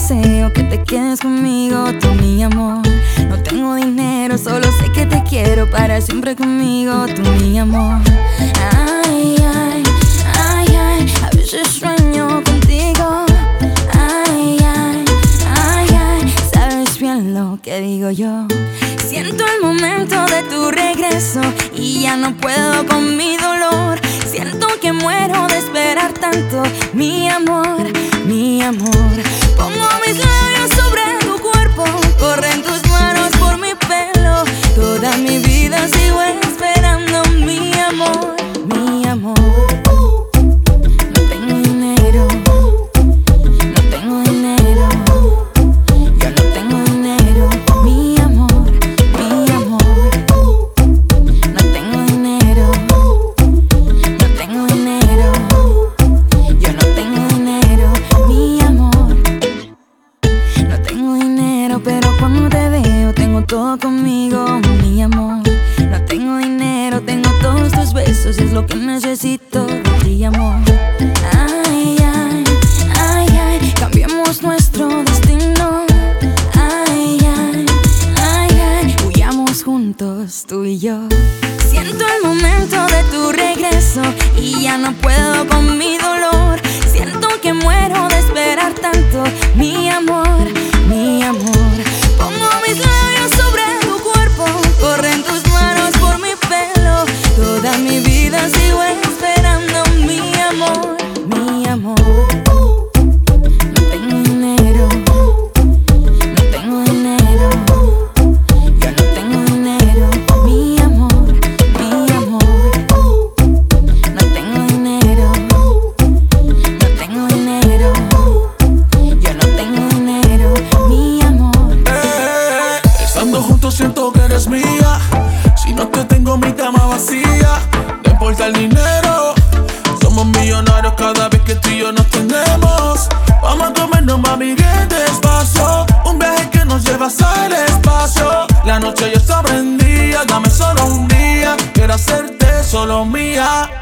deseo que te quedes conmigo, tú mi amor. No tengo dinero, solo sé que te quiero para siempre conmigo, tú mi amor. Ay, ay, ay, ay, a veces sueño contigo. Ay, ay, ay, ay, sabes bien lo que digo yo. Siento el momento de tu regreso y ya no puedo con mi dolor. Siento que muero de esperar tanto, mi amor, mi amor. Pongo mis labios sobre tu cuerpo, corren tus manos por mi pelo. Toda mi vida sigo esperando, mi amor, mi amor. No tengo dinero, no tengo dinero. Yo no tengo dinero, mi amor, mi amor. No tengo dinero, no tengo dinero. Yo no tengo dinero, mi amor. No tengo dinero, pero cuando te veo tengo todo conmigo, mi amor. No tengo dinero, tengo todos tus besos, es lo que necesito de ti, amor. Ay, ay, ay, ay, cambiemos nuestro destino. Ay, ay, ay, ay, huyamos juntos, tú y yo. Siento el momento de tu regreso y ya no puedo con mi dolor. Siento que muero de esperar tanto, mi amor, mi amor. Pongo mis labios sobre tu cuerpo, corren tus manos por mi pelo. Toda mi vida sigo esperando, mi amor, mi amor. No tengo dinero, no tengo dinero. Yo no tengo dinero, mi amor, mi amor. No tengo dinero, no tengo dinero. Yo no tengo dinero, mi amor. Estando juntos siento que eres mía. Si no te tengo mi cama vacía, no importa el dinero. Somos millonarios cada vez que tú y yo nos tenemos. Vamos a comernos, mami, bien despacio. Un viaje que nos lleva al espacio. La noche ya está prendida, dame solo un día. Quiero hacerte solo mía.